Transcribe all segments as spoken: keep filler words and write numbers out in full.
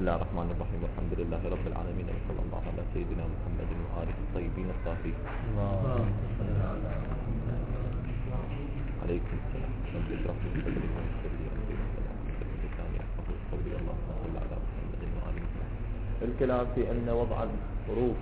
الله الرحمن الرحيم، والحمد لله رب العالمين، وصلى الله على سيدنا محمد وآله الطيبين الطاهرين. عليكم السلام. رب اشرح لي صدري ويسر لي امري واحلل لساني يفقهوا قولي. اللهم صل على محمد وآل محمد. الكلام في ان وضع الحروف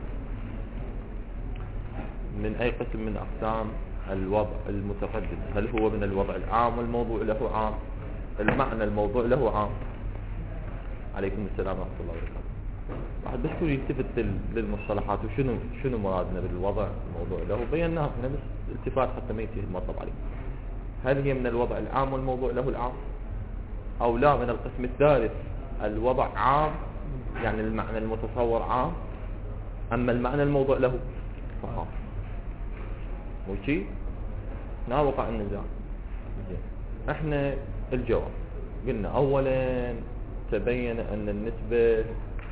من اي قسم من اقسام الوضع المتقدم، هل هو من الوضع العام والموضوع له عام؟ المعنى الموضوع له عام. عليكم السلام ورحمة الله وبركاته. واحد بس يكون يلتفت للمصطلحات وشنو شنو مرادنا بالوضع الموضوع له، بيناها في نفس الالتفات حتى ما يتمطب عليه. هل هي من الوضع العام والموضوع له العام، او لا من القسم الثالث الوضع عام يعني المعنى المتصور عام، اما المعنى الموضوع له فخاص. مو شيء لا وقع النزاع. احنا الجواب قلنا اولا تبين ان النسبة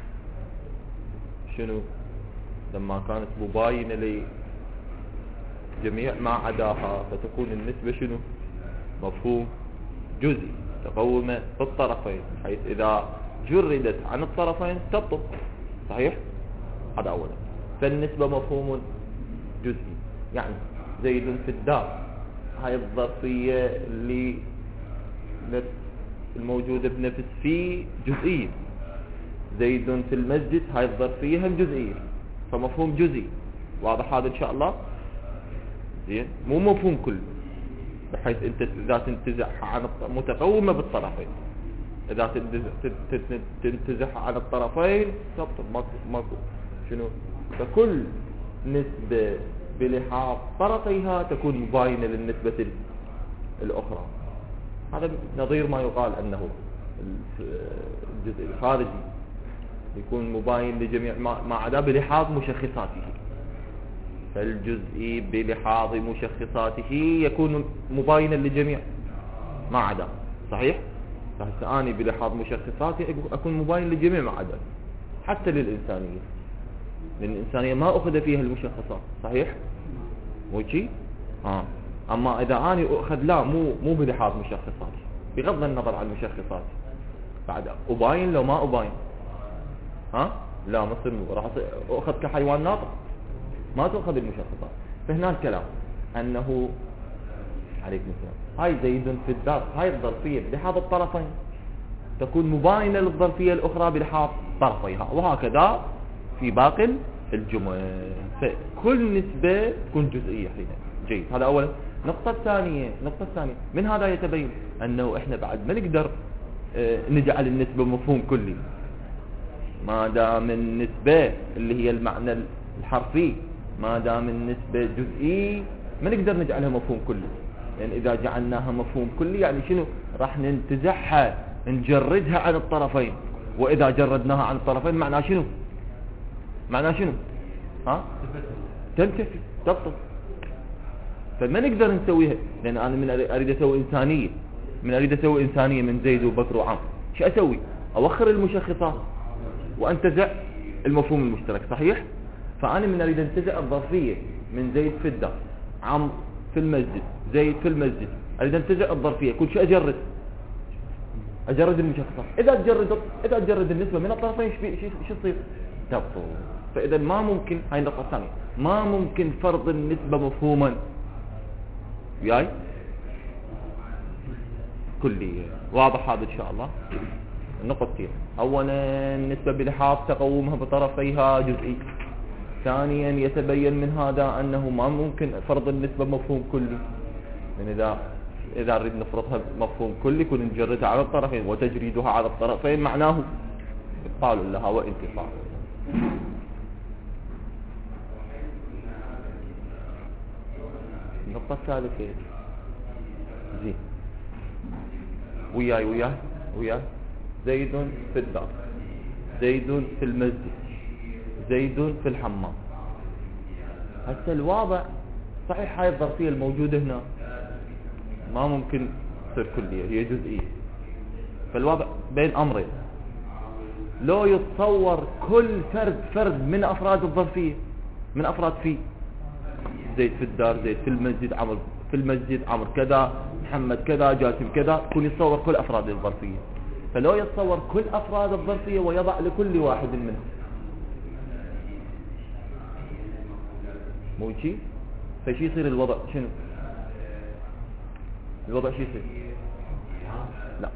شنو لما كانت مباينة لجميع ما عداها فتكون النسبة شنو مفهوم جزئي تقوم بالطرفين، حيث اذا جردت عن الطرفين تبطل. صحيح؟ هذا اولا. فالنسبة مفهوم جزئي، يعني زيد في الدار هاي الظرفية اللي الموجودة بنفس في جزئية. زيد في المسجد هاي الظرفية هم جزئية، فمفهوم جزئي. واضح هذا ان شاء الله؟ زين، مو مفهوم كل، بحيث انت اذا تنتزع عن متقومة بالطرفين، اذا تنتزع عن الطرفين تبطل ماكو ماكو شنو. فكل نسبة بلحاظ طرفيها تكون مباينة للنسبة الاخرى. هذا نظير ما يقال انه الجزء الخارجي يكون مباين لجميع ما عدا بلحاظ مشخصاته. فالجزء بلحاظ مشخصاته يكون مباينا لجميع ما عدا. صحيح؟ فهسه اني بلحاظ مشخصاتي اكون مباين لجميع ما عدا، حتى للإنسانية، لأن الإنسانية ما أخذ فيها المشخصات. صحيح؟ مو شيء؟ ها. اما اذا اني اخذ لا مو مو بلحاظ مشخصاتي، بغض النظر عن المشخصات، بعد اباين لو ما اباين ها لا مصير راح اخذ كحيوان ناطق، ما تاخذ المشخصات. فهنا الكلام انه عليكم السلام هاي زيد في الدار هاي الظرفيه بلحاظ الطرفين تكون مباينه للظرفيه الاخرى بلحاظ طرفيها، وهكذا في باقي الجمل. فكل نسبه تكون جزئيه حين. جيد، هذا اولا. النقطة الثانية النقطة الثانية من هذا يتبين أنه إحنا بعد ما نقدر اه نجعل النسبة مفهوم كلي، ما دام النسبة اللي هي المعنى الحرفي ما دام النسبة جزئي ما نقدر نجعلها مفهوم كلي. لأن يعني إذا جعلناها مفهوم كلي يعني شنو؟ راح ننتزعها نجردها عن الطرفين، وإذا جردناها عن الطرفين معناه شنو؟ معناه شنو؟ ها؟ تنتفي تبطل. فما نقدر نسويها، لأن أنا من أريد أسوي إنسانية من أريد أسوي إنسانية من زيد وبكر وعام، شو أسوي؟ أوخر المشخصات وأنتزع المفهوم المشترك. صحيح؟ فأنا من أريد أنتزع الظرفية من زيد في الدار، عم في المسجد، زيد في المسجد، أريد أنتزع الظرفية. كل شيء أجرد أجرد المشخصات. إذا تجرد إذا تجرد النسبة من الطرفين شو يصير؟ تبطل. فإذا ما ممكن، هاي النقطة الثانية، ما ممكن فرض النسبة مفهوما وياي كلية. واضح هذا ان شاء الله؟ النقطتين، اولا النسبة بلحاظ تقومها بطرفيها جزئي. ثانيا يتبين من هذا انه ما ممكن فرض النسبة مفهوم كلي، لان اذا اذا نريد نفرضها مفهوم كلي كنا نجردها على الطرفين، وتجريدها على الطرفين معناه قالوا لها وانتفاع. النقطة الثالثة زين وياي وياي وياي زيد في الدار، زيد في المسجد، زيد في الحمام. هسه الواضع صحيح هاي الظرفية الموجودة هنا ما ممكن تصير كلية، هي جزئية. فالواضع بين أمرين، لو يتصور كل فرد فرد من أفراد الظرفية، من أفراد فيه، زيد في الدار، زيد في المسجد، عمر في المسجد، عمر كذا، محمد كذا، جاسم كذا، يكون يتصور كل أفراد الظرفية. فلو يتصور كل أفراد الظرفية ويضع لكل واحد منهم، مو شيء. فشي يصير الوضع شنو؟ الوضع شي يصير؟ لا،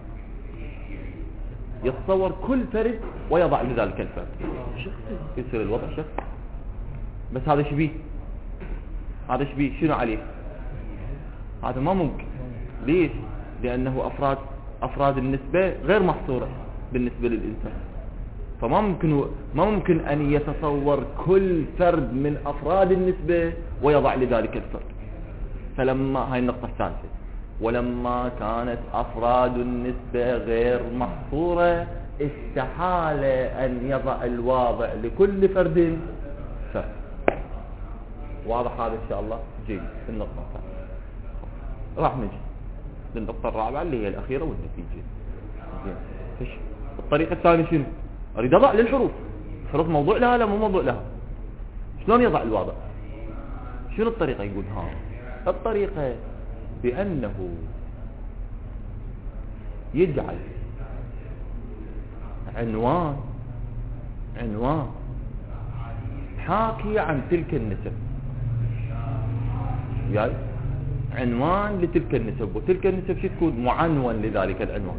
يتصور كل فرد ويضع لذلك الفرد، يصير الوضع شخصي. بس هذا شبيه، هذا شبيه شنو عليه؟ هذا ما ممكن. ليش؟ لأنه أفراد أفراد النسبة غير محصورة بالنسبة للإنسان، فما ممكن ما ممكن أن يتصور كل فرد من أفراد النسبة ويضع لذلك الفرد. فلما هاي النقطة الثالثة، ولما كانت أفراد النسبة غير محصورة استحال أن يضع الواضع لكل فرد فرد. واضح هذا إن شاء الله؟ جيد. النقطة الثالثة راح نجي للنقطة الرابعة اللي هي الأخيرة والنتيجة. زين. الطريقة الثانية شنو؟ أريد أضع للحروف، الحروف موضوع لها لا مو موضوع لها، شلون يضع الواضع؟ شنو الطريقة؟ يقول ها الطريقة بأنه يجعل عنوان عنوان حاكي عن تلك النسب، يعني عنوان لتلك النسب، وتلك النسب شو تكون؟ معنون لذلك العنوان.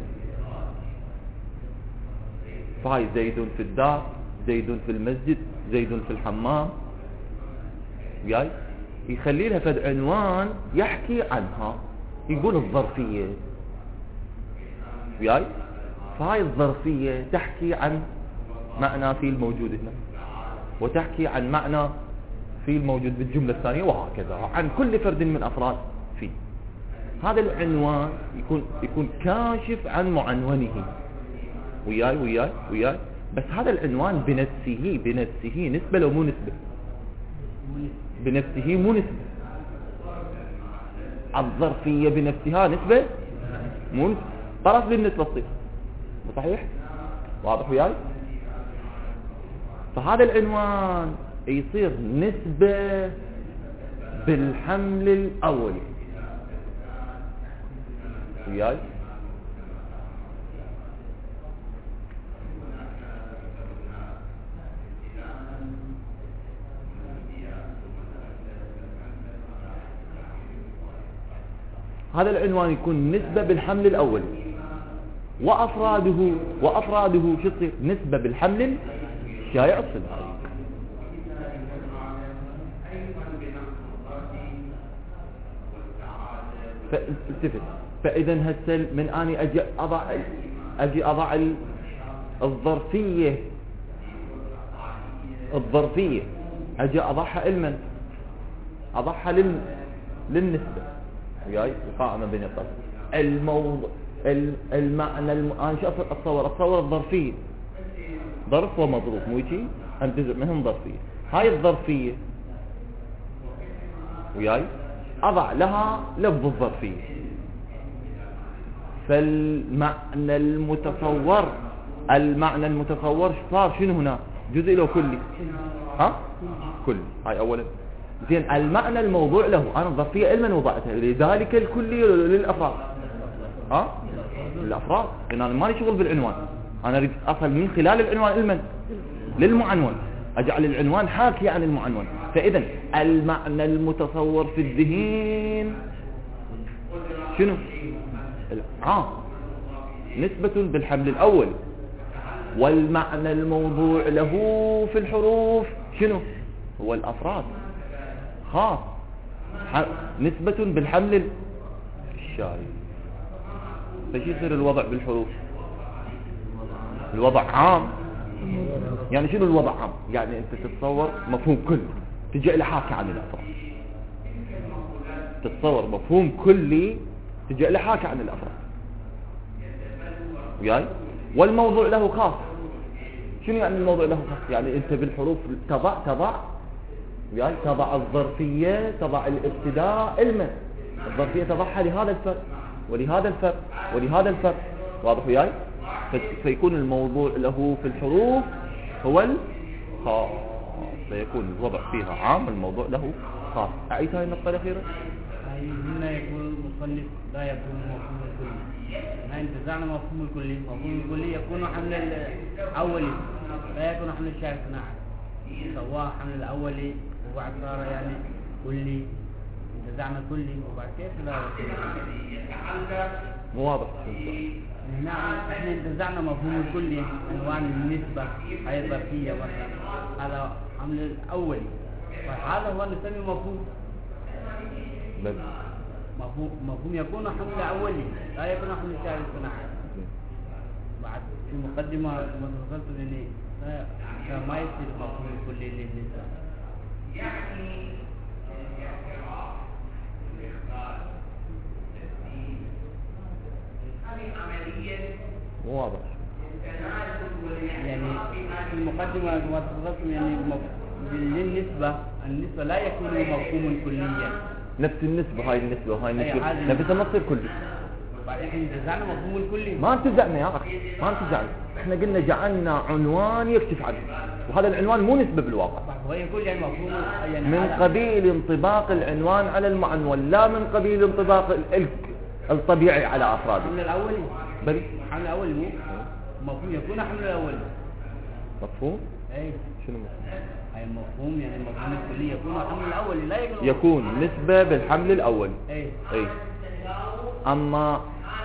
فهاي زيد في الدار، زيد في المسجد، زيد في الحمام، يعني يخلي لها فد عنوان يحكي عنها، يقول الظرفية، يعني فهاي الظرفية تحكي عن معنى في الموجود هنا، وتحكي عن معنى في الموجود بالجملة الثانية، وهكذا عن كل فرد من أفراد فيه. هذا العنوان يكون يكون كاشف عن معنونه. وياي وياي وياي بس هذا العنوان بنفسه بنفسه نسبة لو مو نسبة؟ بنفسه مو نسبة. الظرفية بنفسها نسبة مو نسبة، طرف للنسبة تصير. صحيح؟ واضح وياي؟ فهذا العنوان يصير نسبة بالحمل الأول. وياي؟ هذا العنوان يكون نسبة بالحمل الأول، وأفراده وأفراده شو تصير؟ نسبة بالحمل الشائع الصداعي. فالتفت. فإذا هسه من أني أجي أضع أجي أضع الظرفية الظرفية أجي أضعها علما، أضعها لل للنسبة، وياي القائمة بين الطرف الموضوع المعنى الم... أنا شو أتصور؟ أتصور الظرفية ظرف ومظروف، مو شيء أم جزء منهم ظرفية. هاي الظرفية وياي أضع لها لفظ الظرفية، فالمعنى المتصور المعنى المتصور صار شنو هنا؟ جزء له كلي؟ ها؟ كلي. هاي أولا. زين، المعنى الموضوع له أنا الظرفية علما وضعتها، لذلك الكلي للأفراد. ها؟ للأفراد، لأن أنا مالي شغل بالعنوان، أنا أريد أصل من خلال العنوان علما للمعنون، أجعل العنوان حاكي عن المعنون. فإذا المعنى المتصور في الذهن شنو؟ العام نسبة بالحمل الأول، والمعنى الموضوع له في الحروف شنو؟ هو الأفراد خاص، نسبة بالحمل الشائع. فش يصير الوضع بالحروف؟ الوضع عام. يعني شنو الوضع عام؟ يعني انت تتصور مفهوم كلي تجي له حاكي عن الافراد، تتصور مفهوم كلي تجي له حاكي عن الافراد، وياي والموضوع له خاص. شنو يعني الموضوع له خاص؟ يعني انت بالحروف تضع تضع وياي تضع الظرفية، تضع الابتداء علما، الظرفية تضعها لهذا الفرد ولهذا الفرد ولهذا الفرد. واضح وياي؟ فيكون الموضوع له في الحروف هو الخاص، فيكون الوضع فيها عام، الموضوع له خاص. أعيد هاي النقطة الأخيرة. هنا يكون المصنف لا يكون مفهوم الكلي. ما انتزعنا مفهوم الكلي، مفهوم الكلي يكون حمل الأولي لا يكون حمل الشاعر صناعة، سواه حمل الأولي وبعد صار يعني كلي، انتزعنا كلي وبعد كيف لا مو واضح. هنا احنا انتزعنا مفهوم الكلي عنوان النسبة هي ظرفية مثلا، هذا حمل الأولي، فهذا هو نسميه مفهوم. بس مفهوم مفهوم يكون حمل أولي لا يكون حمل شاعر صناعي. بعد في مقدمة ما تفضلت لي ما يصير مفهوم الكلي للنسبة. مو واضح. يعني في المقدمة ما تفضلتم يعني بالنسبة النسبة لا يكون مفهوم كليا. نفس النسبة هاي النسبة وهاي النسبة أي نفسها ما تصير كلي. بعدين احنا انتزعنا مفهوم الكلي. ما انتزعنا يا أخي، ما انتزعنا، احنا قلنا جعلنا عنوان يكشف عنه، وهذا العنوان مو نسبة بالواقع. هو يقول يعني مفهوم يعني من قبيل انطباق العنوان على المعنون، لا من قبيل انطباق ال- الطبيعي على أفراده. حمل الأولي بل حمل الأولي مو مفهوم يكون حمل الأولي. مفهوم؟ اي شنو مفهوم؟ هاي المفهوم يعني المفهوم الكلي يكون حمل الأولي لا يكون يكون نسبة بالحمل الأولي. اي اي أما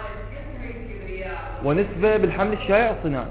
ونسبة بالحمل الشائع الصناعي.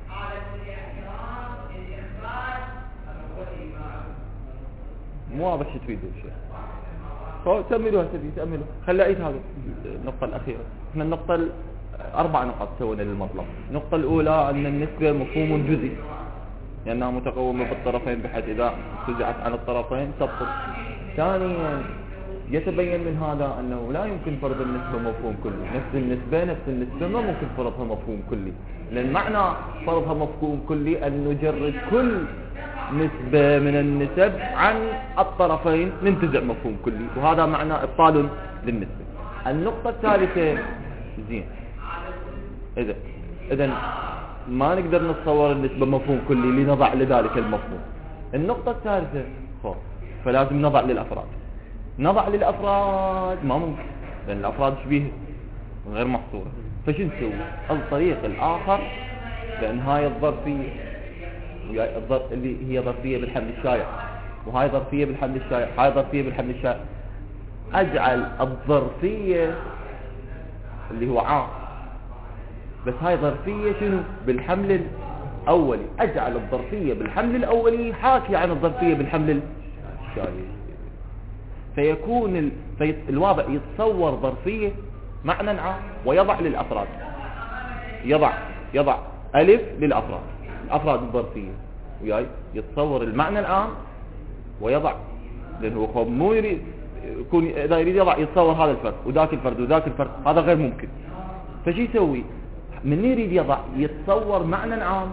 مو واضح شو تريدوا شيء. هو تأملوا هسه تأملوا. خلي أعيد هذا النقطة الأخيرة. احنا النقطة ال- أربع نقاط سوينا للمطلب. النقطة الأولى أن النسبة مفهوم جزئي، لأنها متقومة بالطرفين بحيث إذا انتزعت عن الطرفين تبطل. ثانيا يتبين من هذا أنه لا يمكن فرض النسبة مفهوم كلي. نفس النسبة نفس النسبة ما ممكن فرضها مفهوم كلي، لأن معنى فرضها مفهوم كلي أن نجرد كل نسبة من النسب عن الطرفين ننتزع مفهوم كلي، وهذا معنى إبطال للنسبة. النقطة الثالثة زين إذا إذا ما نقدر نتصور النسبة مفهوم كلي لنضع لذلك المفهوم. النقطة الثالثة خلاص فلازم نضع للأفراد. نضع للأفراد ما ممكن، لأن الأفراد شبيه غير محصورة. فشو نسوي؟ الطريق الآخر، لأن هاي الظرفية وياي الظرف اللي هي ظرفية بالحمل الشائع، وهاي ظرفية بالحمل الشائع، هاي ظرفية بالحمل الشائع، أجعل الظرفية اللي هو عام، بس هاي ظرفية شنو؟ بالحمل الأولي. أجعل الظرفية بالحمل الأولي حاكي عن الظرفية بالحمل الشائع، فيكون ال... في الواضع يتصور ظرفية معنى عام ويضع للأفراد، يضع يضع ألف للأفراد، الأفراد الظرفية وياي يتصور المعنى العام ويضع، لأنه هو مو يريد يكون إذا يريد يضع يتصور هذا الفرد وذاك الفرد وذاك الفرد، هذا غير ممكن. فشي يسوي؟ من يريد يضع يتصور معنى عام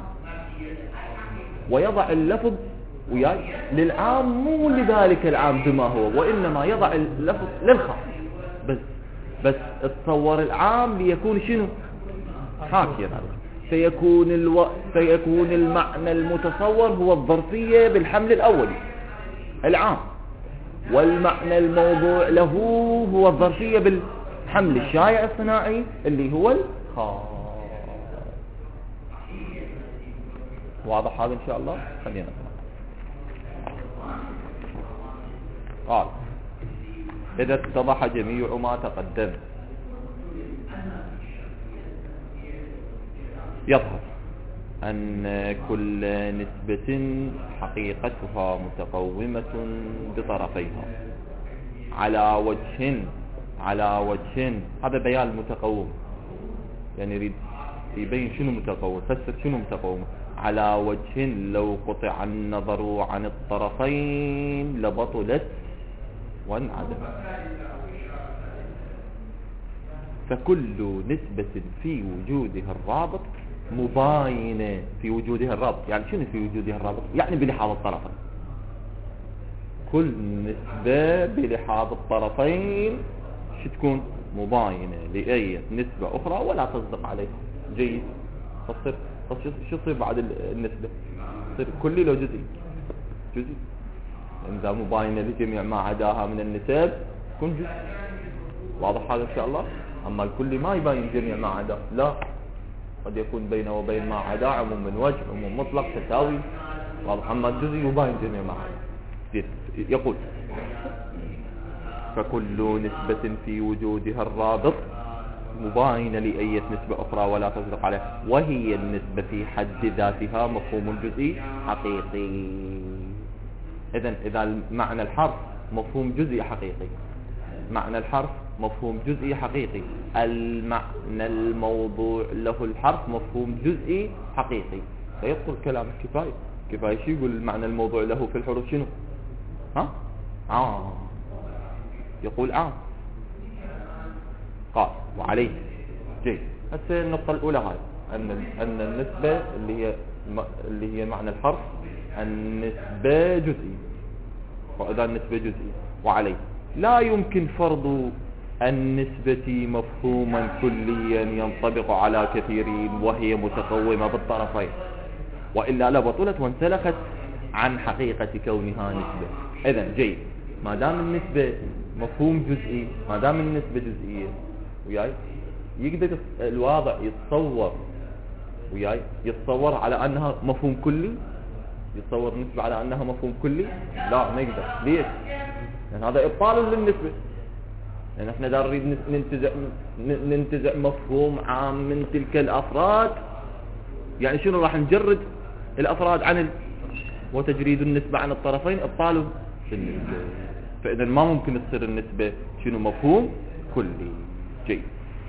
ويضع اللفظ وياي للعام مو لذلك العام بما هو، وإنما يضع اللفظ للخاص بس بس تصور العام ليكون شنو؟ حاكيا هذا. فيكون الو... فيكون المعنى المتصور هو الظرفية بالحمل الأولي العام، والمعنى الموضوع له هو الظرفية بالحمل الشائع الصناعي اللي هو الخاص. واضح هذا إن شاء الله؟ خلينا نسمع. قال إذا اتضح جميع ما تقدم يظهر أن كل نسبة حقيقتها متقومة بطرفيها على وجه على وجه هذا بيان المتقوم، يعني يريد يبين شنو متقوم، فسر شنو متقوم. على وجه لو قطع النظر عن الطرفين لبطلت وانعدمت. فكل نسبة في وجودها الرابط مباينة في وجودها الرابط. يعني شنو في وجودها الرابط؟ يعني بلحاظ الطرفين. كل نسبة بلحاظ الطرفين شو تكون؟ مباينة لأي نسبة أخرى ولا تصدق عليها. جيد. تصير شو تصير بعد النسبة؟ تصير كلي لو جزئي؟ جزئي. إذا مباينة لجميع ما عداها من النسب تكون جزء. واضح هذا إن شاء الله. أما الكلي ما يبين جميع ما عدا، لا، قد يكون بينه وبين ما عدا عموم من وجه، عموم مطلق تساوي، واضح. أما الجزء يبين جميع ما عدا. يقول فكل نسبة في وجودها الرابط مباينة لأي نسبة أخرى ولا تصدق عليها، وهي النسبة في حد ذاتها مفهوم جزئي حقيقي. إذن إذا معنى الحرف مفهوم جزئي حقيقي، معنى الحرف مفهوم جزئي حقيقي، المعنى الموضوع له الحرف مفهوم جزئي حقيقي، فيدخل كلام كفاية. كفاية شو يقول المعنى الموضوع له في الحروف شنو؟ ها؟ عام، يقول عام. قال وعليه جيد. هسه النقطة الأولى هاي أن أن النسبة اللي هي اللي هي معنى الحرف النسبة جزئي، وإذا النسبة جزئي وعليه لا يمكن فرض النسبة مفهوما كليا ينطبق على كثيرين وهي متقومة بالطرفين، وإلا لبطلت وانسلخت عن حقيقة كونها نسبة. إذن جيد، ما دام النسبة مفهوم جزئي، ما دام النسبة جزئية وياي، يقدر الواضع يتصور وياي يتصور على أنها مفهوم كلي، يتصور النسبة على أنها مفهوم كلي؟ لا، ما يقدر. ليش؟ لأن هذا إبطال للنسبة. لأن احنا دا نريد ننتزع ننتزع مفهوم عام من تلك الأفراد، يعني شنو راح نجرد الأفراد عن ال... وتجريد النسبة عن الطرفين إبطاله للنسبة. فإذا ما ممكن تصير النسبة شنو مفهوم كلي. جيد.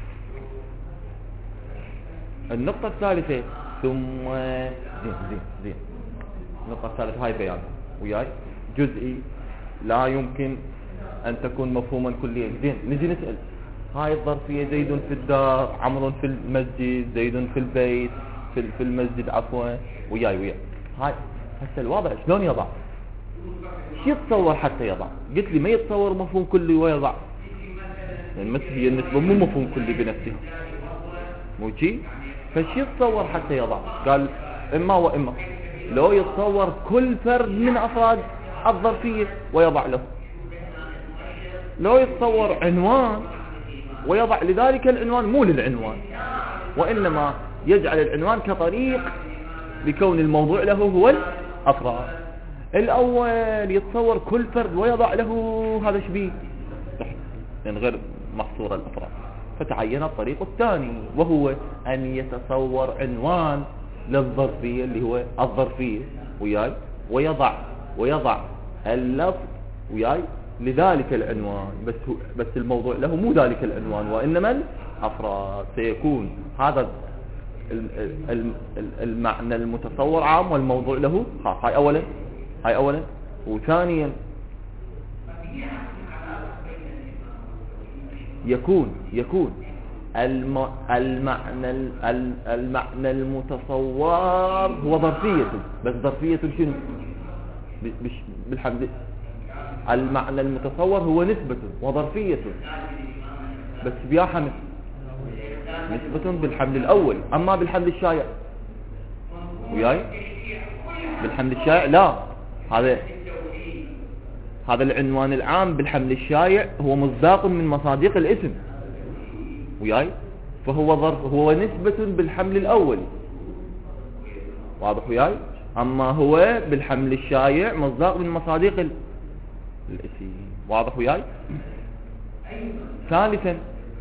النقطة الثالثة ثم زين زين زين النقطة الثالثة هاي بيان وياي جزئي لا يمكن أن تكون مفهوما كليا. زين، نجي نسأل هاي الظرفية زيد في الدار، عمرو في المسجد، زيد في البيت، في في المسجد عفوا، وياي وياي هاي هسه الوضع شلون يضع؟ شو يتصور حتى يضع؟ قلت لي ما يتصور مفهوم كلي ويضع، يعني هي النسبة مو مفهوم كلي بنفسه، مو شي؟ فشي يتصور حتى يضع؟ قال إما وإما، لو يتصور كل فرد من أفراد الظرفية ويضع له، لو يتصور عنوان ويضع لذلك العنوان مو للعنوان، وإنما يجعل العنوان كطريق لكون الموضوع له هو الأفراد. الأول يتصور كل فرد ويضع له هذا شبيه لأن غير محصورة الأفراد، فتعين الطريق الثاني وهو أن يتصور عنوان للظرفية اللي هو الظرفية وياي، ويضع ويضع اللفظ وياي لذلك العنوان، بس هو بس الموضوع له مو ذلك العنوان وإنما الأفراد. سيكون هذا المعنى المتصور عام والموضوع له خاص. هاي أولا هاي أولا وثانيا يكون يكون الم المعنى المعنى المتصور هو ظرفية، بس ظرفية شنو؟ بالحمد المعنى المتصور هو نسبة وظرفية، بس بيا حمل نسبة بالحمل الأول. أما بالحمل الشائع وياي بالحمل الشائع لا، هذا هذا العنوان العام بالحمل الشائع هو مصداق من مصادق الاسم وياي، فهو ظرف هو نسبة بالحمل الأول، واضح وياي. أما هو بالحمل الشائع مصداق من مصادق الاسم، واضح وياي. ثالثا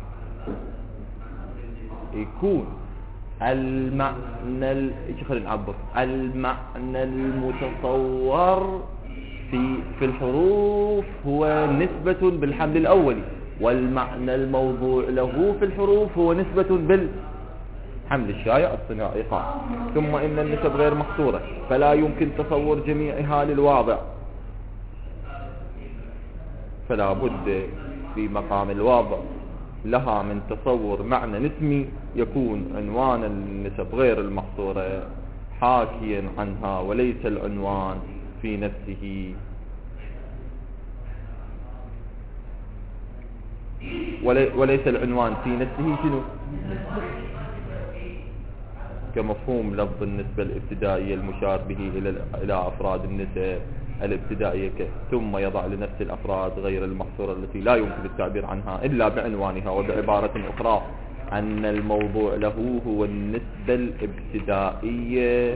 يكون المعنى ايش خلينا نعبر المعنى المتصور في في الحروف هو نسبة بالحمل الأولي، والمعنى الموضوع له في الحروف هو نسبة بالحمل الشائع الصناعي قال. ثم إن النسب غير محصورة فلا يمكن تصور جميعها للواضع، فلا بد في مقام الواضع لها من تصور معنى نسمي يكون عنوان النسب غير المحصورة حاكيا عنها، وليس العنوان في نفسه وليس العنوان في نفسه شنو كمفهوم لفظ النسبة الابتدائية المشار به إلى إلى أفراد النسب الابتدائية ك ثم يضع لنفس الأفراد غير المحصورة التي لا يمكن التعبير عنها إلا بعنوانها وبعبارة أخرى أن الموضوع له هو النسبة الابتدائية.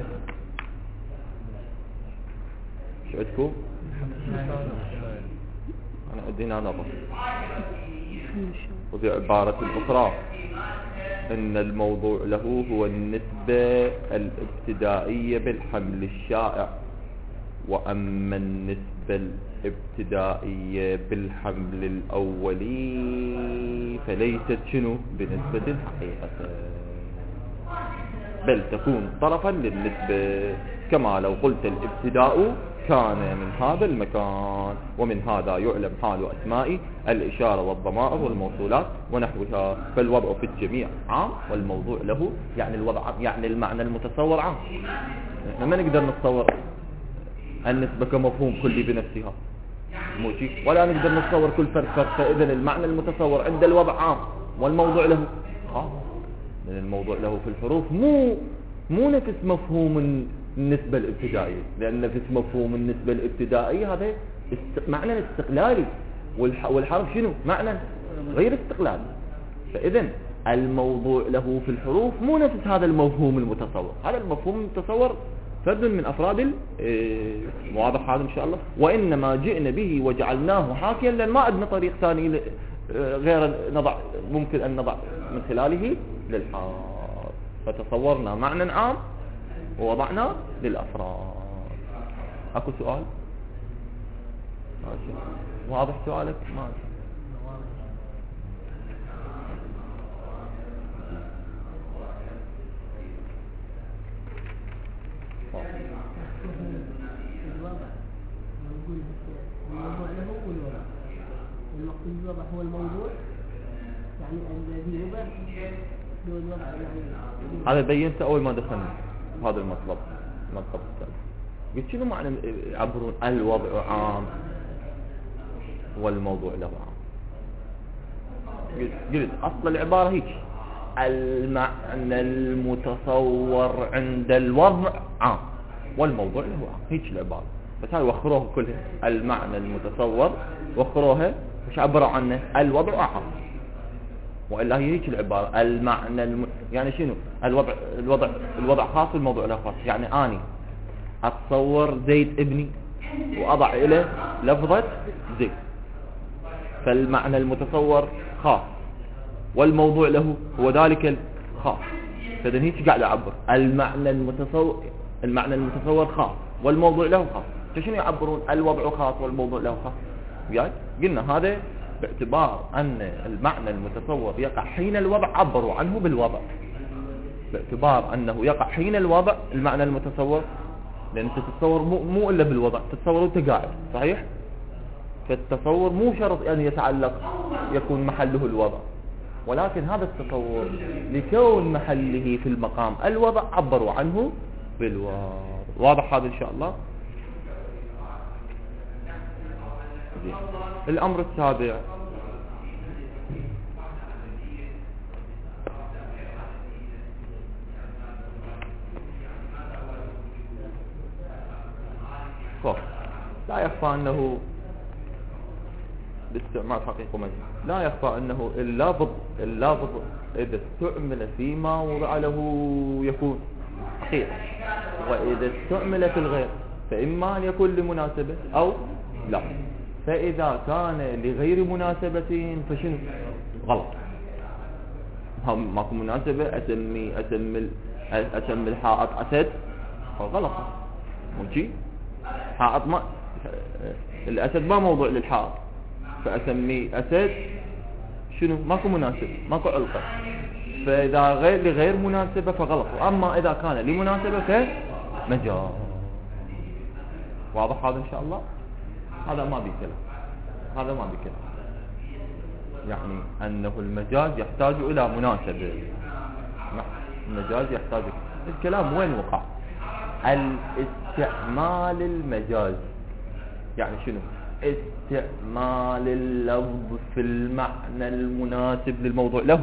شو عندكم؟ أنا عندي هنا نظر. وبعبارة أخرى أن الموضوع له هو النسبة الابتدائية بالحمل الشائع، وأما النسبة الابتدائية بالحمل الأولي فليست شنو بنسبة حقيقة، بل تكون طرفا للنسبة، كما لو قلت الابتداء كان من هذا المكان، ومن هذا يعلم حال أسماء الإشارة والضمائر والموصولات ونحوها، فالوضع في الجميع عام والموضوع له يعني الوضع يعني المعنى المتصور عام. احنا ما نقدر نتصور النسبة كمفهوم كلي بنفسها موجي، ولا نقدر نتصور كل فرد فرد، فإذا المعنى المتصور عند الوضع عام والموضوع له خاص. من الموضوع له في الحروف مو مو نفس مفهوم النسبة الابتدائية، لأن نفس مفهوم النسبة الابتدائية هذا است... معنى استقلالي، والح... والحرف شنو معنى غير استقلالي. فإذا الموضوع له في الحروف مو نفس هذا المفهوم المتصور. هذا المفهوم المتصور فرد من أفراد ال... إيه... واضح هذا إن شاء الله. وإنما جئنا به وجعلناه حاكيا لأن ما عندنا طريق ثاني ل... غير نضع ممكن أن نضع من خلاله للحال، فتصورنا معنى عام ووضعنا للأفراد. أكو سؤال؟ ماشي. واضح سؤالك؟ ماشي. الموضوع له هو الوضع، المقصود بالوضع هو الموضوع يعني الذي وضع له الوضع يعني. هذا بينته أول ما دخلنا هذا المطلب المطلب الثالث. قلت شنو معنى يعبرون الوضع عام والموضوع له عام؟ قلت, قلت أصل العبارة هيك، المعنى المتصور عند الوضع عام والموضوع له عام، هيك العبارة. بس هاي وخروها كلها، المعنى المتصور وخروها مش عبروا عنه الوضع عام، وإلا هي هيك العبارة. المعنى الم... يعني شنو الوضع الوضع الوضع خاص والموضوع له خاص. يعني أني أتصور زيد ابني وأضع إليه لفظة زيد، فالمعنى المتصور خاص والموضوع له هو ذلك الخاص. فإذا هيك قاعد أعبر المعنى المتصور المعنى المتصور خاص والموضوع له خاص. شنو يعبرون الوضع خاص والموضوع له خاص؟ يعني قلنا هذا باعتبار أن المعنى المتصور يقع حين الوضع عبروا عنه بالوضع، باعتبار أنه يقع حين الوضع المعنى المتصور، لأن تتصور مو, مو إلا بالوضع، تتصور وانت قاعد صحيح. فالتصور مو شرط أن يتعلق يكون محله الوضع، ولكن هذا التصور لكون محله في المقام الوضع عبروا عنه بالوضع. واضح هذا إن شاء الله. الأمر السابع لا يخفى أنه باستعمال حقيقة مجد لا يخفى أنه اللافظ اللافظ إذا استعمل فيما وضع له يكون حقيقة، وإذا استعمل في الغير فإما أن يكون لمناسبة أو لا. فإذا كان لغير مناسبة فشنو غلط، ماكو مناسبة أسمي أسمي أسمي الحائط أسد غلط. ماشي حائط ما الأسد ما موضوع للحائط، فأسميه أسد شنو ماكو مناسبة ماكو علقة. فإذا غير لغير مناسبة فغلط، أما إذا كان لمناسبة فمجاز. واضح هذا إن شاء الله. هذا ما بي كلام، هذا ما بي كلام. يعني أنه المجاز يحتاج إلى مناسبة. المجاز يحتاج الكلام وين وقع؟ الاستعمال المجاز يعني شنو؟ استعمال اللفظ في المعنى المناسب للموضوع له.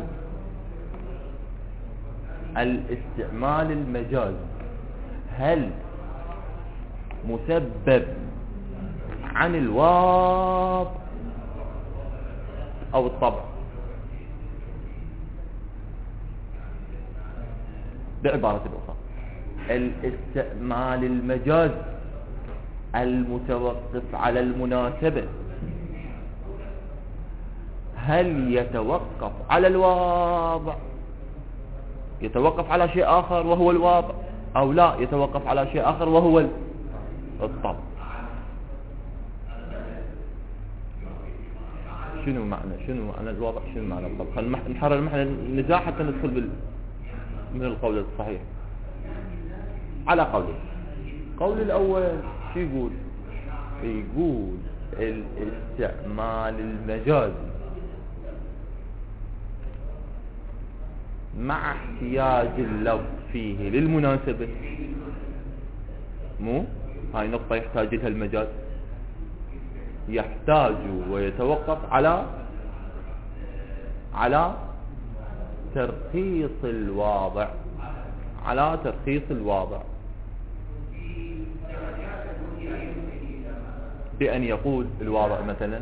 الاستعمال المجاز هل مسبب عن الواضع أو الطبع. بعبارة أخرى، الاستعمال المجازي المتوقف على المناسبة هل يتوقف على الواضع، يتوقف على شيء آخر وهو الواضع، أو لا يتوقف على شيء آخر وهو الطبع؟ شنو معنى شنو معنى الواضع، شنو معنى الطبع؟ خلينا نحرر محل النزاع حتى ندخل بال من القول الصحيح. على قوله، قول الأول شو يقول؟ يقول الاستعمال المجازي مع احتياج اللفظ فيه للمناسبة، مو هاي نقطة يحتاج لها المجاز، يحتاج ويتوقف على على ترخيص الواضع، على ترخيص الواضع بأن يقول الواضع مثلا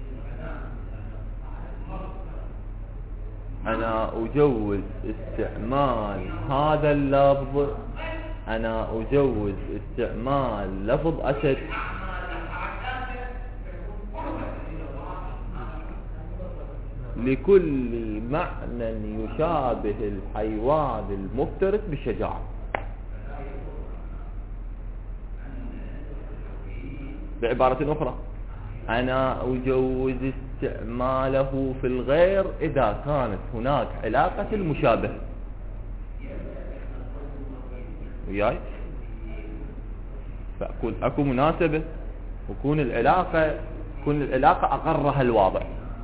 أنا أجوز استعمال هذا اللفظ، أنا أجوز استعمال لفظ أسد لكل معنى يشابه الحيوان المفترس بالشجاعة. بعبارة أخرى، أنا أجوز استعماله في الغير إذا كانت هناك علاقة المشابه وياي، فأكون أكو مناسبة وكون العلاقة كون العلاقة أقرها الواضع،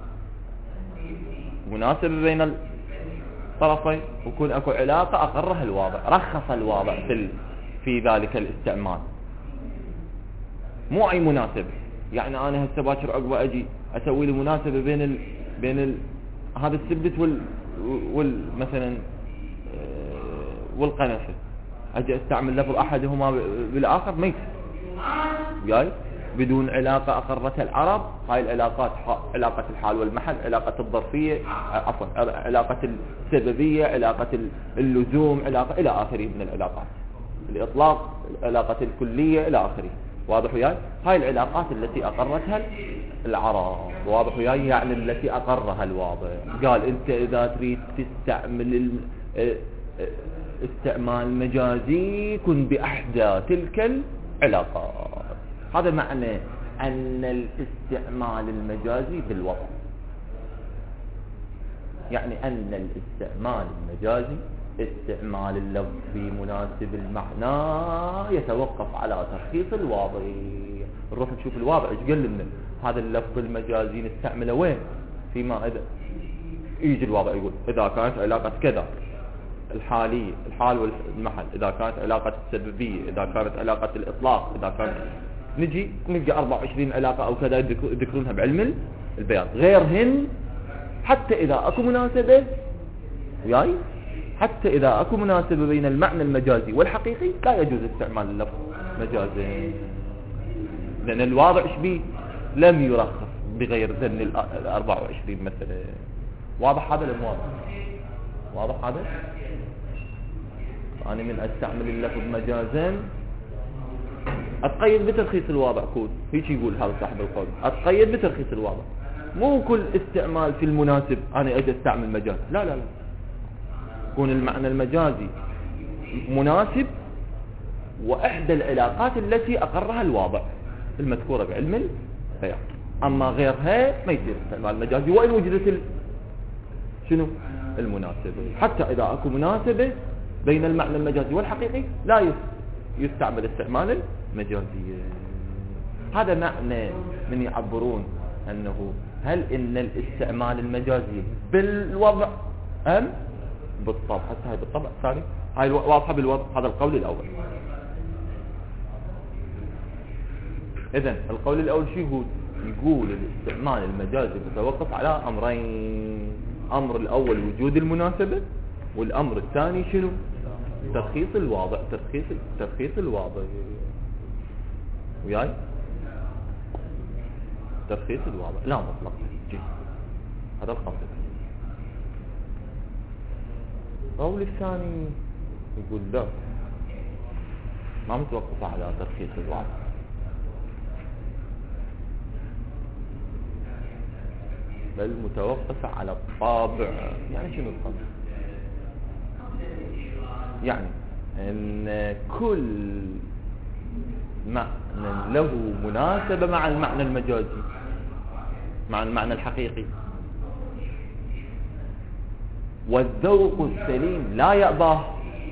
مناسبة بين الطرفين، وكون أكو علاقة أقرها الواضع، رخص الواضع في في ذلك الاستعمال، مو أي مناسبة. يعني أنا هسه باكر عقبة أجي أسوي لي مناسبة بين ال... بين ال... هذا السبت وال... وال مثلا والقنفة، أجي أستعمل لفظ أحدهما بالآخر ما يصير جاي بدون علاقة أقرتها العرب. هاي العلاقات علاقة الحال والمحل، علاقة الظرفية، عفوا علاقة السببية، علاقة اللزوم، علاقة إلى آخره من العلاقات، الإطلاق، علاقة الكلية إلى آخره. واضح وياي؟ هاي العلاقات التي أقرتها العرب، واضح وياي؟ يعني التي أقرها الواضع. قال أنت إذا تريد تستعمل استعمال مجازي كن بأحدى تلك العلاقات. هذا معنى أن الاستعمال المجازي في الوضع، يعني أن الاستعمال المجازي استعمال اللفظ في مناسب المعنى يتوقف على ترخيص الواضع. نروح نشوف الواضع ايش قال لنا هذا اللفظ المجازي نستعمله وين، فيما إذا يجي الواضع يقول إذا كانت علاقة كذا الحالية، الحال والمحل، إذا كانت علاقة السببية، إذا كانت علاقة الإطلاق، إذا كانت نجي نلقى أربعة وعشرين علاقة أو كذا يذكرونها بعلم البيان. غيرهن حتى إذا أكو مناسبة وياي، حتى إذا أكو مناسبة بين المعنى المجازي والحقيقي لا يجوز استعمال اللفظ مجازي، لأن الواضع شبيه لم يرخص بغير ذن ال أربعة وعشرين مثلا. واضح هذا لم واضح؟ واضح هذا؟ أنا من أستعمل اللفظ مجازا أتقيد بترخيص الواضع، كود هيك يقول هذا صاحب القول، أتقيد بترخيص الواضع، مو كل استعمال في المناسب أنا أجي أستعمل مجاز، لا لا لا، يكون المعنى المجازي مناسب وإحدى العلاقات التي أقرها الواضع المذكورة بعلم البيان. أما غيرها ما يصير استعمال مجازي وإن وجدت ال... شنو المناسبة. حتى إذا أكو مناسبة بين المعنى المجازي والحقيقي لا يستعمل استعمال المجازي. هذا معنى من يعبرون أنه هل إن الاستعمال المجازي بالوضع أم بالطبع. حتى هاي بالطبع الثاني، هاي واضحة بالوضع. هذا القول الأول. إذن القول الأول شو يقول؟ يقول الاستعمال المجازي يتوقف على أمرين. أمر الأول وجود المناسبة، والأمر الثاني شنو؟ ترخيص الواضع. ترخيص ترخيص الواضع وياي. ترخيص الواضع لا مطلق. جي. هذا القول. القول الثاني يقول لا، ما متوقف على ترخيص الواضع، بل متوقف على الطابع. يعني شنو الطابع؟ يعني ان كل معنى له مناسبة مع المعنى المجازي، مع المعنى الحقيقي، والذوق السليم لا يأباه.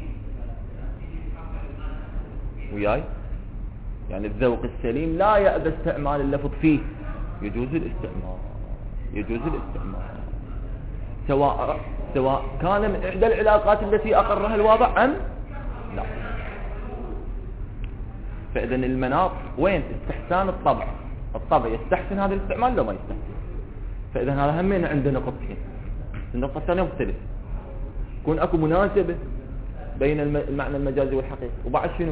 وياي؟ يعني الذوق السليم لا يأبى استعمال اللفظ فيه، يجوز الاستعمال، يجوز الاستعمال سواء سواء كان من إحدى العلاقات التي أقرها الواضع أم لا. فإذا المناط وين؟ استحسان الطبع. الطبع يستحسن هذا الاستعمال لو ما يستحسن. فإذا هذا همين عندنا نقطتين. النقطة الثانية مختلف، يكون أكو مناسبة بين المعنى المجازي والحقيقي، وبعد شنو؟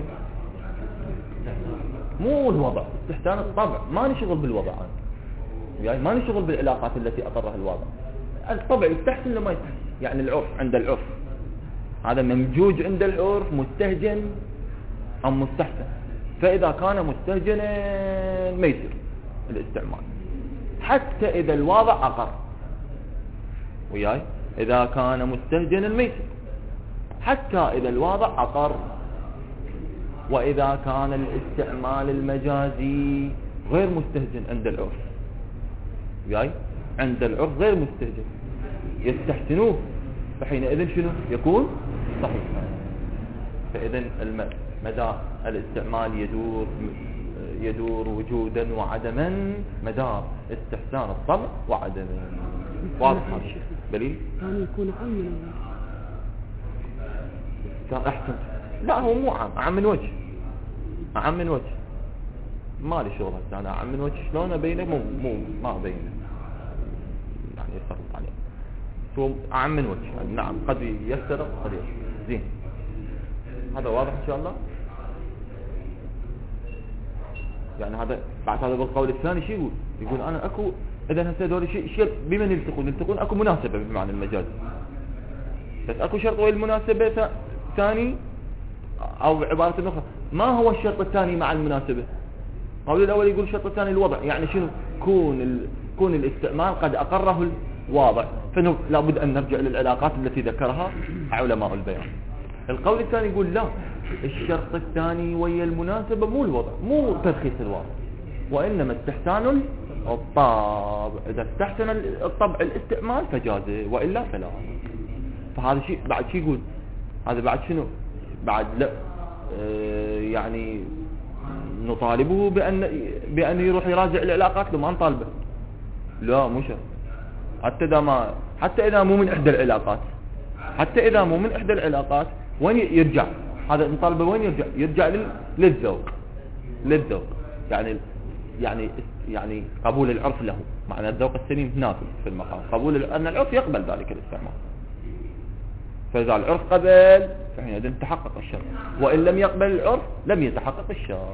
مو الوضع، استحسان الطبع. ما نشغل بالوضع أنا. يعني ما نشغل بالعلاقات التي أقرها الواضع. الطبع يستحسن لما يستحسن. يعني العرف، عند العرف هذا ممجوج عند العرف، مستهجن أم مستحسن. فإذا كان مستهجنا ما يصير الاستعمال، حتى إذا الواضع أقر. وياي؟ إذا كان مستهجنا ما يصير، حتى إذا الواضع أقر. وإذا كان الاستعمال المجازي غير مستهجن عند العرف، وياي؟ عند العرف غير مستهجن، يستحسنوه، فحينئذ شنو يكون؟ صحيح. فإذا مدى الاستعمال يدور يدور وجودا وعدما، مدار استحسان الطبع وعدما. واضح هذا الشيء؟ دليل؟ كان يكون عام من كان أحسن. لا هو مو عام، عام من وجه، عام من وجه. ما لي شغل هسه أنا عام من وجه شلون أبينه؟ مو مو ما أبينه، يعني يفترض عليه. هو عام من وجه، يعني نعم قد يفترض قد يفترض. زين، هذا واضح إن شاء الله. يعني هذا بعد هذا بالقول الثاني شيء يقول يقول أنا أكو إذا هسه دول شيء شيء بمن يلتقون؟ يلتقون أكو مناسبة بمعنى المجاز، بس أكو شرط والمناسبة ثاني، أو عبارة أخرى ما هو الشرط الثاني مع المناسبة؟ قول الأول يقول الشرط الثاني الوضع، يعني شنو؟ كون ال... كون الاستعمال قد أقره الواضع، فإنه لابد أن نرجع للعلاقات التي ذكرها علماء البيان. القول الثاني يقول لا، الشرط الثاني ويا المناسبة مو الوضع، مو ترخيص الواضع، وإنما استحسان الطبع. إذا استحسن الطبع الاستعمال فجازه، وإلا فلا. فهذا شيء بعد شيء يقول هذا بعد شنو؟ بعد لا اه يعني نطالبه بأن بأن يروح يراجع العلاقات، لو ما نطالبه لا مو شرط. حتى إذا ما حتى إذا مو من إحدى العلاقات، حتى إذا مو من إحدى العلاقات وين يرجع؟ هذا نطالبه وين يرجع؟ يرجع لل... للذوق، للذوق. يعني يعني يعني قبول العرف له، معنى الذوق السليم هناك في المقام قبول ال... أن العرف يقبل ذلك الاستعمال. فإذا العرف قبل فحينئذ تحقق الشرط، وإن لم يقبل العرف لم يتحقق الشرط،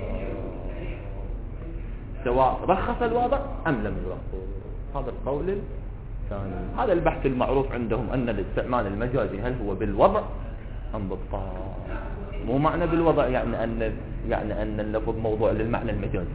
سواء رخص الواضع أم لم يرخص. هذا القول الثاني. هذا البحث المعروف عندهم أن الاستعمال المجازي هل هو بالوضع أم بالطبع. مو معنى بالوضع يعني أن يعني أن اللفظ موضوع للمعنى المجازي،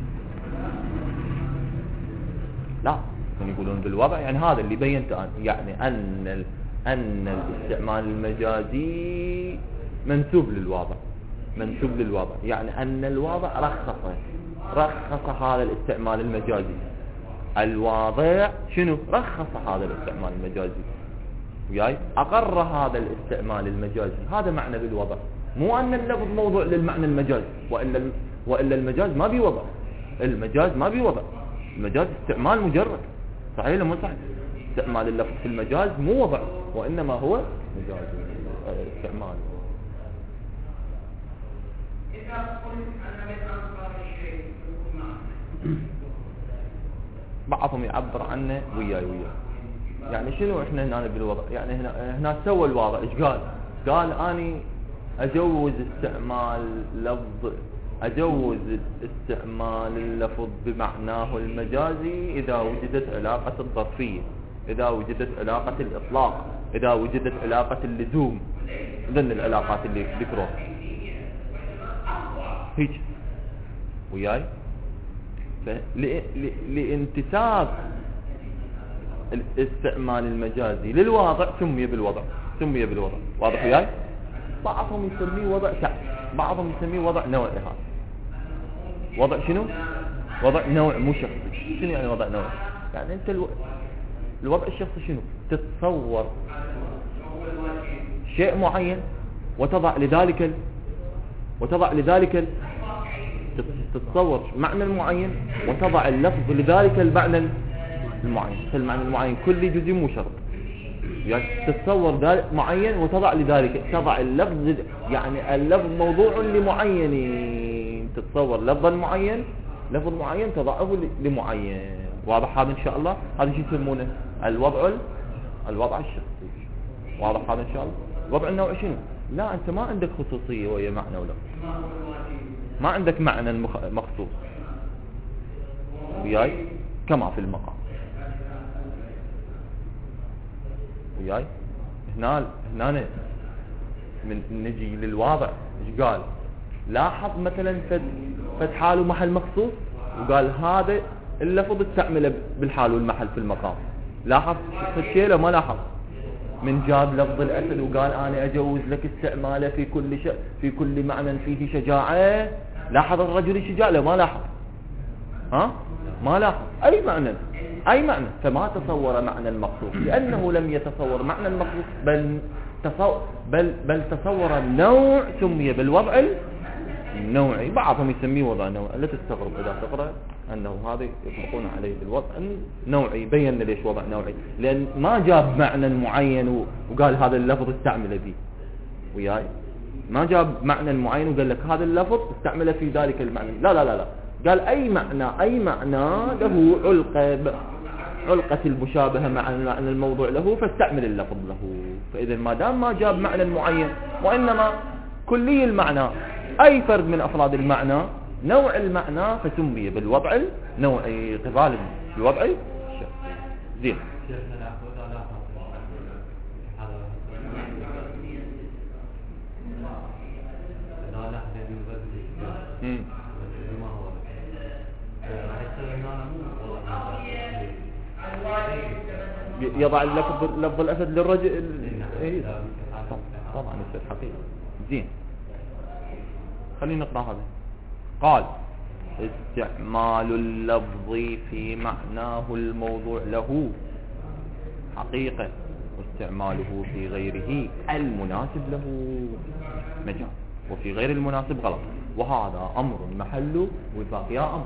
لا، هم يقولون بالوضع يعني هذا اللي بينته أنا، يعني أن ال... أن الاستعمال المجازي منسوب للواضع، منسوب للواضع، يعني أن الواضع رخص رخص هذا الاستعمال المجازي. الواضع شنو؟ رخص هذا الاستعمال المجازي، وياي أقر هذا الاستعمال المجازي. هذا معنى بالوضع، مو أن اللفظ موضوع للمعنى المجازي، وإلا وإلا المجاز ما بيوضع. المجاز ما بيوضع، المجاز استعمال مجرد. صحيح ولا مو صحيح؟ استعمال اللفظ في المجاز مو وضع، وإنما هو مجاز استعمال. بعضهم يعبر عنه وياي وياي. يعني شنو احنا هنا بالوضع؟ يعني هنا هنا سوى الواضع ايش قال؟ قال اني اجوز استعمال لفظ أجوز استعمال اللفظ بمعناه المجازي إذا وجدت علاقة الظرفية، إذا وجدت علاقة الإطلاق، إذا وجدت علاقة اللزوم، ذن العلاقات اللي ذكروها هيك وياي. لانتساب الاستعمال المجازي للواضع سمي بالوضع، سمي بالوضع، واضح وياي؟ بعضهم يسميه وضع شخص، بعضهم يسميه وضع نوعي. هذا وضع شنو؟ وضع نوع مو شخصي. شنو يعني وضع نوعي؟ يعني انت الو... الوضع الشخصي شنو؟ تتصور شيء معين وتضع لذلك ال... وتضع لذلك ال... تتصور معنى المعين وتضع اللفظ لذلك المعنى المعين. فالمعنى المعين كل جزء مو شرط، يعني تتصور ذلك معين وتضع لذلك، تضع اللفظ، يعني اللفظ موضوع لمعين، تتصور لفظا معين، لفظ معين تضعه لمعين. واضح هذا ان شاء الله؟ هذا شو يسمونه؟ الوضع الوضع الشخصي. واضح هذا ان شاء الله؟ الوضع النوعي شنو؟ لا انت ما عندك خصوصيه ويا معنى ولا ما عندك معنى مخصوص وياي كما في المقام وياي. هنا هنا من نجي للواضع ايش قال؟ لاحظ مثلا فد فد حال ومحل مخصوص وقال هذا اللفظ استعمله بالحال والمحل في المقام. لاحظ الشيء لو ما لاحظ؟ من جاب لفظ الأسد وقال أنا أجوز لك استعماله في كل ش... في كل معنى فيه شجاعة. لاحظ الرجل الشجاع لو ما لاحظ؟ ها؟ ما لاحظ أي معنى، أي معنى. فما تصور معنى المقصود لأنه لم يتصور معنى المقصود، بل تصور بل بل تصور النوع سمي بالوضع النوعي. بعضهم يسميه وضع نوعي. لا تستغرب إذا تقرأ أنه هذا يطلقون عليه بالوضع النوعي. بين ليش وضع نوعي؟ لأن ما جاب معنى معين وقال هذا اللفظ استعمله به وياي. ما جاب معنى معين وقال لك هذا اللفظ استعمله في ذلك المعنى. لا لا لا لا، قال أي معنى، أي معنى له علقة، علقة المشابهة مع معنى الموضوع له فاستعمل اللفظ له. فإذا ما دام ما جاب معنى معين وإنما كلي المعنى، أي فرد من أفراد المعنى، نوع المعنى، فسمي بالوضع النوعي غالبا بالوضع الشخصي. زين. امم يضع اللفظ لفظ الأسد للرجل. إيه طبعا يصير حقيقة. زين خلينا نقرأ هذا. قال استعمال اللفظ في معناه الموضوع له حقيقة، واستعماله في غيره المناسب له مجال، وفي غير المناسب غلط. وهذا أمر محله وفاق. يا أمر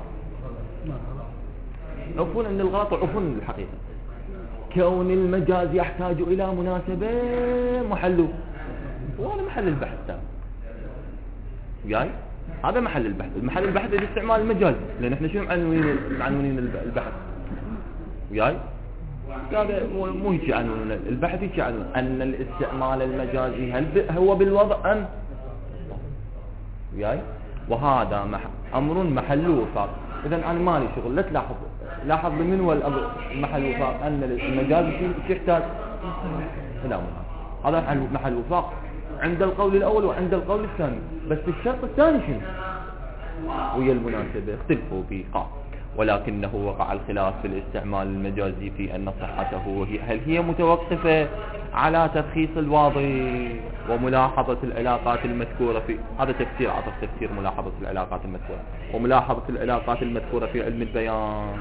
عفوا أن الغلط عفوا الحقيقة. كون المجاز يحتاج إلى مناسبة محله، وهذا محل البحث تاني وياي. هذا محل البحث. المحل البحث الاستعمال المجازي، لأن احنا شنو معنونين معنونين البحث وياي؟ هذا مو هيك عنون البحث، هيك عنون أن الاستعمال المجازي هل هو بالوضع أم وياي؟ وهذا مح... أمر محل وفاق. إذا أنا مالي شغل. لا تلاحظ، لاحظ من هو المحل وفاق؟ أن المجاز يحتاج إلى مناسبة. هذا محل محل وفاق عند القول الأول وعند القول الثاني. بس الشرط الثاني شنو؟ ويا المناسبة اختلفوا به. قال ولكنه وقع الخلاف في الاستعمال المجازي في أن صحته هل هي متوقفة على ترخيص الواضح وملاحظة العلاقات المذكورة في هذا تفسير عطف تفسير ملاحظة العلاقات المذكورة وملاحظة العلاقات المذكورة في علم البيان.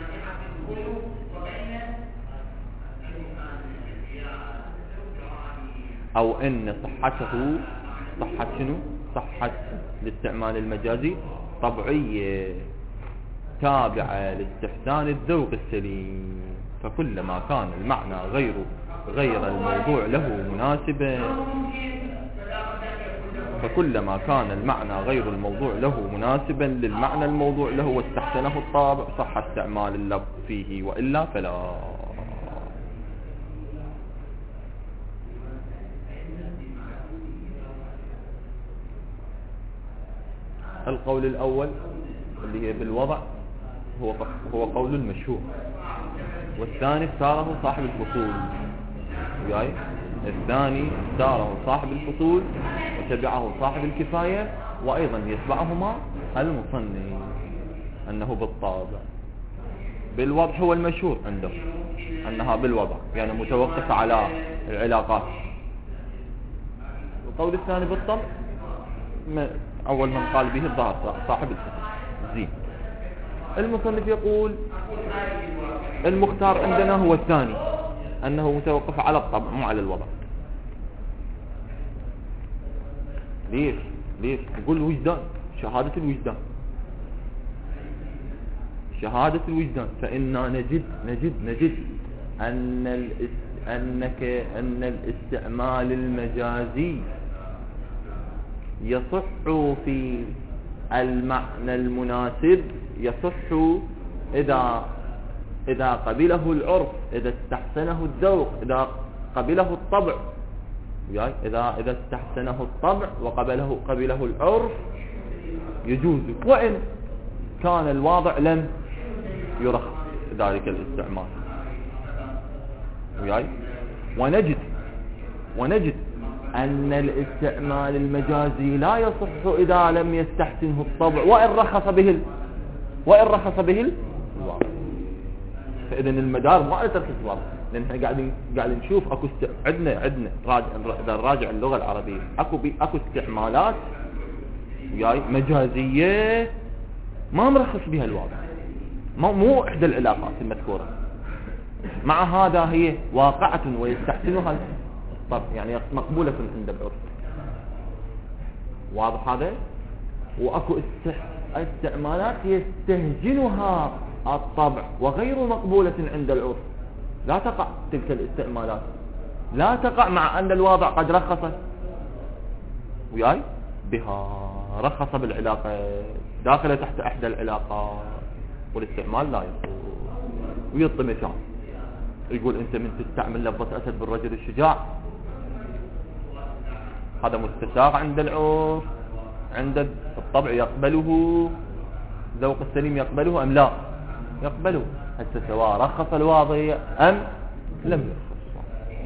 أو أن صحته صحة شنو؟ صحة الاستعمال المجازي طبيعية تابعة لاستحسان الذوق السليم. فكلما كان المعنى غير غير الموضوع له مناسبا فكلما كان المعنى غير الموضوع له مناسبا للمعنى الموضوع له واستحسنه الطابع صح استعمال اللفظ فيه، وإلا فلا. القول الأول اللي هي بالوضع هو هو قول المشهور، والثاني اختاره صاحب الفصول. وياي الثاني اختاره صاحب الفصول وتبعه صاحب الكفاية، وأيضا يتبعهما المصنف أنه بالطابع. بالوضع هو المشهور عنده أنها بالوضع، يعني متوقف على العلاقات. القول الثاني بالطبع أول من قال به الظاهر صاحب الفصول. زين، المصنف يقول المختار عندنا هو الثاني، أنه متوقف على الطبع مو على الوضع. ليش؟ ليش؟ يقول الوجدان، شهادة الوجدان، شهادة الوجدان. فإننا نجد نجد نجد أن الاس... أنك أن الاستعمال المجازي يصح في المعنى المناسب، يصح إذا إذا قبله العرف، إذا استحسنه الذوق، إذا قبله الطبع. يعني إذا إذا استحسنه الطبع وقبله قبله العرف يجوز، وإن كان الواضع لم يرخص ذلك الاستعمال. يعني ونجد ونجد أن الاستعمال المجازي لا يصح إذا لم يستحسنه الطبع وإن رخص به ال... وإن رخص به الواضع. فإذا المدار ما على ترخيص الواضع، لأن احنا قاعدين قاعدين نشوف اكو است... عندنا عندنا راجع اذا نراجع اللغة العربية اكو بي... اكو استعمالات وياي مجازية ما مرخص بها الواضع، مو مو احدى العلاقات المذكورة، مع هذا هي واقعة ويستحسنها الطبع، يعني مقبولة عند العرف. واضح هذا؟ واكو است... استعمالات يستهجنها الطبع وغير مقبولة عند العرف، لا تقع تلك الاستعمالات، لا تقع مع أن الواضع قد رخص وياي بها، رخص بالعلاقة داخلة تحت إحدى العلاقات، والاستعمال لا يصح. ويعطي مثال يقول أنت من تستعمل لفظة أسد بالرجل الشجاع، هذا مستساغ عند العرف، عند الطبع يقبله، ذوق السليم يقبله أم لا يقبله، حتى سواء رخص الواضع أم لم يرخص.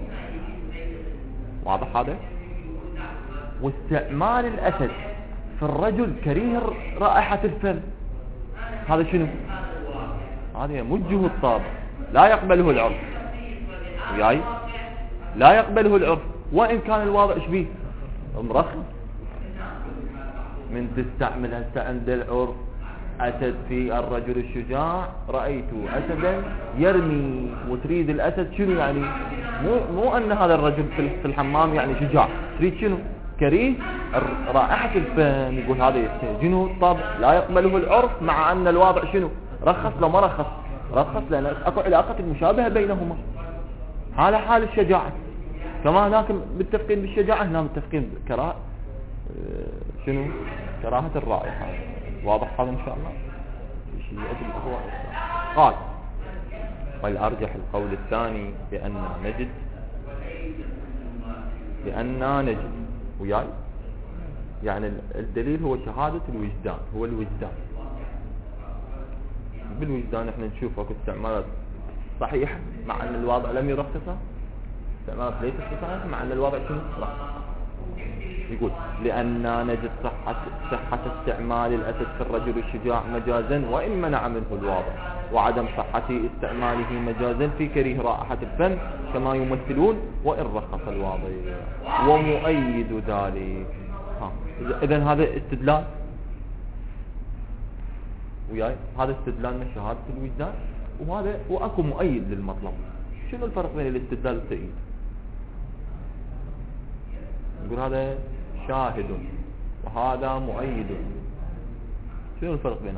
واضح هذا؟ واستعمال الأسد في الرجل كريه رائحة الفم، هذا شنو؟ هذا يمجه الطابع، لا يقبله العرف وياي، لا يقبله العرف، وإن كان الواضع شبيه مرخص. من تستعمل هسه عند العرف أسد في الرجل الشجاع، رأيت أسدا يرمي، وتريد الأسد شنو يعني؟ مو مو أن هذا الرجل في الحمام يعني شجاع، تريد شنو؟ كريه رائحة الفم. يقول هذا يستهجنه الطبع، لا يقبله العرف، مع أن الواضع شنو؟ رخص لو ما رخص؟ رخص، لأن أكو علاقة مشابهة بينهما، حال حال الشجاعة. كما هناك متفقين بالشجاعة، هنا متفقين كراهة شنو؟ كراهة الرائحة. واضح هذا إن شاء الله؟ شيء أجل هو قال والأرجح القول الثاني بأن نجد بأن نجد وياي، يعني الدليل هو شهادة الوجدان، هو الوجدان. بالوجدان احنا نشوف اكو استعمالات صحيح مع ان الواضع لم يرخصها، استعمالات ليست صحيحة مع ان الواضع شنو رخص. يقول لأن نجد صحة, صحة استعمال الأسد في الرجل الشجاع مجازا وإن منع منه الواضع، وعدم صحة استعماله مجازا في كريه رائحة الفم كما يمثلون وإن رخص الواضع. ومؤيد ذلك، إذن هذا استدلال وياي، هذا استدلال من شهادة الوجدان، وهذا وأكو مؤيد للمطلب. شنو الفرق بين الاستدلال والتأييد؟ يقول هذا شاهد وهذا مؤيد، شنو الفرق بينهم؟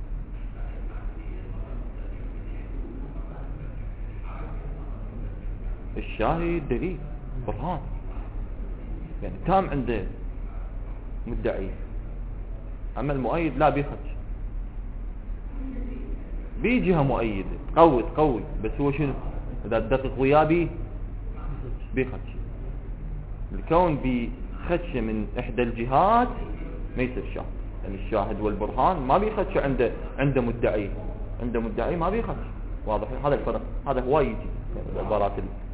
الشاهد دليل برهان، يعني تام عنده مدعي، اما المؤيد لا بيخدش، بيجيها مؤيد قوي قوي، بس هو شنو اذا تدقق وياه بي بيخدش. الكون بخدشه من احدى الجهات ما يصير شاهد، يعني الشاهد والبرهان ما بيخدش عنده عنده مدعي عنده مدعي ما بيخدش. واضح؟ هذا الفرق، هذا هواي يجي عبارات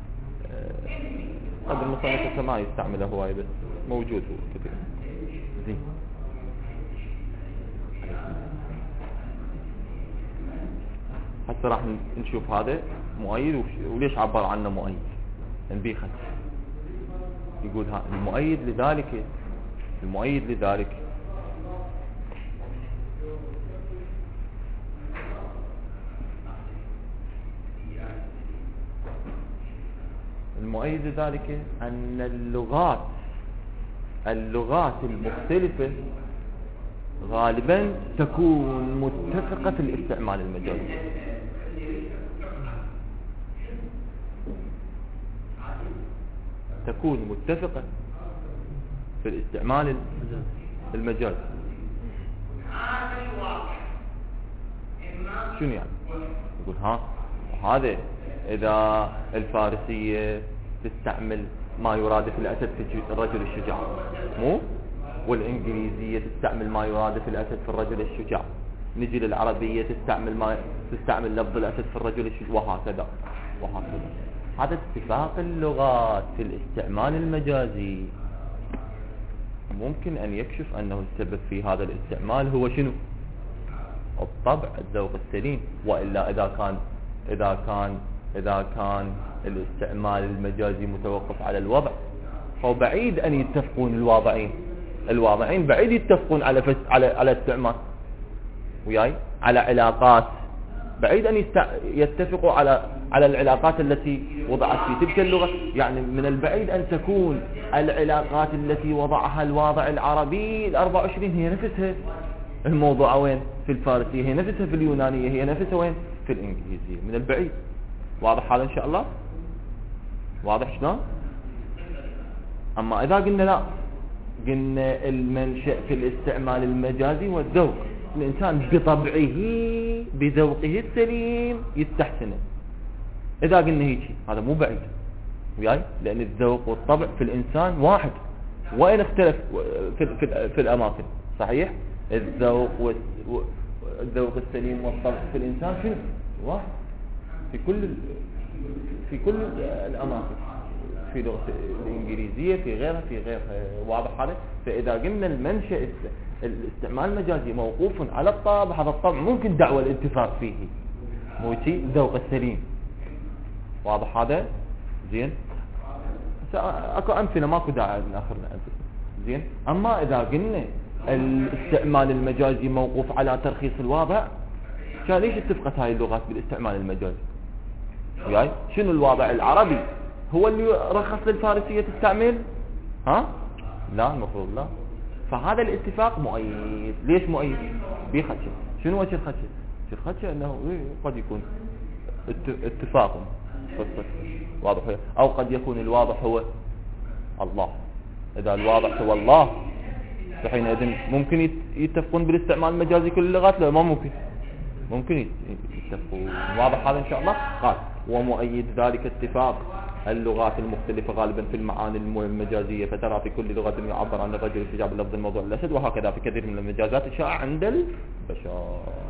قد المصنف ما يستعمله هواي بس موجود هو كثير. زين هسه راح نشوف هذا مؤيد وليش عبر عنه مؤيد. يعني بيخدش يقول ها المؤيد لذلك المؤيد لذلك المؤيد لذلك أن اللغات اللغات المختلفة غالبا تكون متفقة في الاستعمال المجازي. تكون متفقة في الاستعمال المجازي. شنو يعني؟ يقول ها هذا إذا الفارسية تستعمل ما يرادف الأسد في الرجل الشجاع، مو؟ والإنجليزية تستعمل ما يرادف الأسد في الرجل الشجاع، نجي للعربية تستعمل ما تستعمل لفظ الأسد في الرجل الشجاع، وهكذا وهكذا. هذا اتفاق اللغات في الاستعمال المجازي ممكن أن يكشف أنه السبب في هذا الاستعمال هو شنو؟ الطبع، الذوق السليم. وإلا إذا كان إذا كان إذا كان الاستعمال المجازي متوقف على الوضع، فهو بعيد أن يتفقون الواضعين الواضعين بعيد يتفقون على فس على على استعمال وياي على علاقات، بعيد أن يست... يتفقوا على على العلاقات التي وضعت في تلك اللغة. يعني من البعيد أن تكون العلاقات التي وضعها الواضع العربي الأربع وعشرين هي نفسها الموضوع وين في الفارسية، هي نفسها في اليونانية، هي نفسها وين في الإنجليزية. من البعيد. واضح هذا إن شاء الله؟ واضح شلون؟ أما إذا قلنا لا، قلنا المنشأ في الاستعمال المجازي والذوق، الإنسان بطبعه بذوقه السليم يستحسنه. إذا قلنا هيك هذا مو بعيد وياي، لأن الذوق والطبع في الإنسان واحد، وإن اختلف في, في, في الأماكن. صحيح؟ الذوق والذوق السليم والطبع في الإنسان شنو؟ واحد في كل في كل الأماكن، في لغة الإنجليزية في غيرها في غيرها. واضح هذا؟ فإذا قلنا المنشأ الاستعمال المجازي موقوف على الطابع، هذا الطابع ممكن دعوى الاتفاق فيه، مو شيء الذوق السليم. واضح هذا؟ زين. اكو امثله ماكو داعي ناخذنا امثله. زين. اما اذا قلنا الاستعمال المجازي موقوف على ترخيص الواضع، كان ليش اتفقت هاي اللغات بالاستعمال المجازي؟ وياي شنو الواضع العربي هو اللي رخص للفارسيه تستعمل؟ ها؟ لا المفروض لا. فهذا الاتفاق مؤيد. ليش مؤيد؟ بيخدش. شنو وجه الخدشه؟ الخدشه انه قد يكون اتفاق واضح، او قد يكون الواضح هو الله. اذا الواضح هو الله فحينئذ ممكن يتفقون بالاستعمال المجازي كل اللغات؟ لا، ما ممكن. ممكن يتفقون. واضح هذا ان شاء الله؟ قال ومؤيد ذلك اتفاق اللغات المختلفة غالبا في المعاني المجازية، فترى في كل لغة يعبر عن الرجل الشجاع بلفظ الموضوع الأسد، وهكذا في كثير من المجازات الشائعة عند البشر.